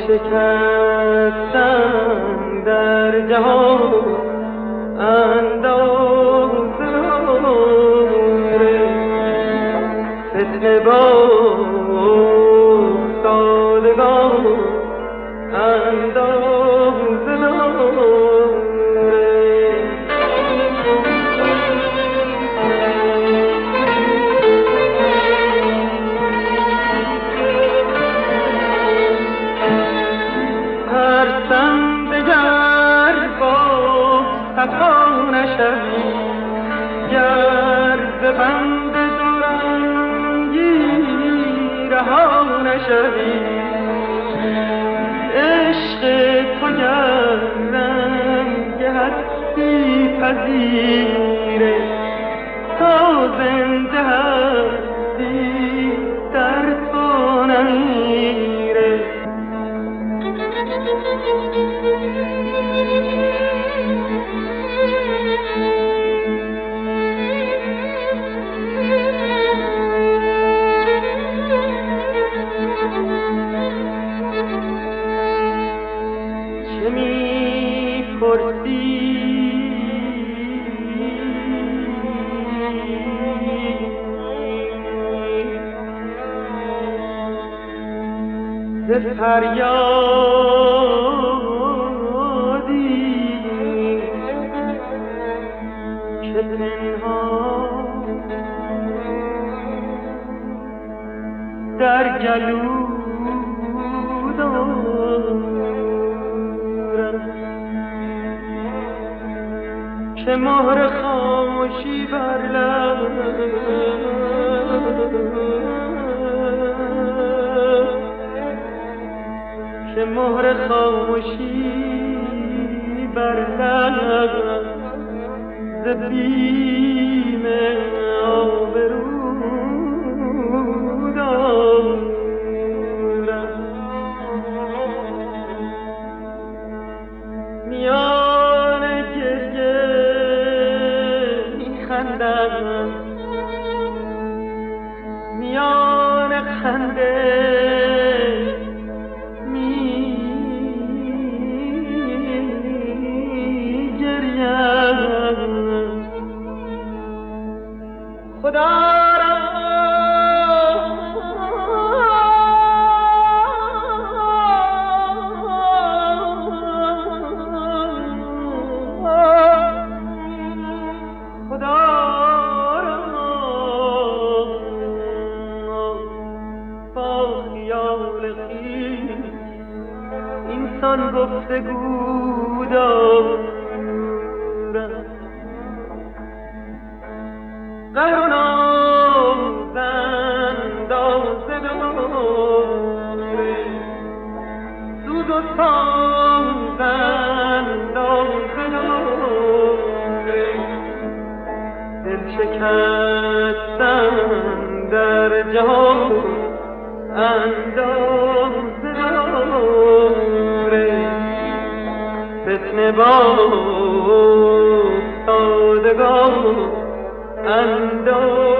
شکستن در جهان انداز داره، فتنه با افتادگان انداز داره. خطا نشوی گر ز بند دورنگی رها نشوی، عشق تو گر رنگ هستی پذیره، تا زنده هستی در تو نمیره. چه می‌پرسی ز فریادی که پنهان در گلو که مهر خاموشی بر لب، که مهر خاموشی بر لب ز بیم آبرو دارد. میان گریه میخندم، میان خنده میگریم. خدا اینسان گفتگو دارد، قهر و ناز انداز داره، سوز و ساز انداز داره، دل شکستن در جهان انداز داره، فتنه با افتادگان انداز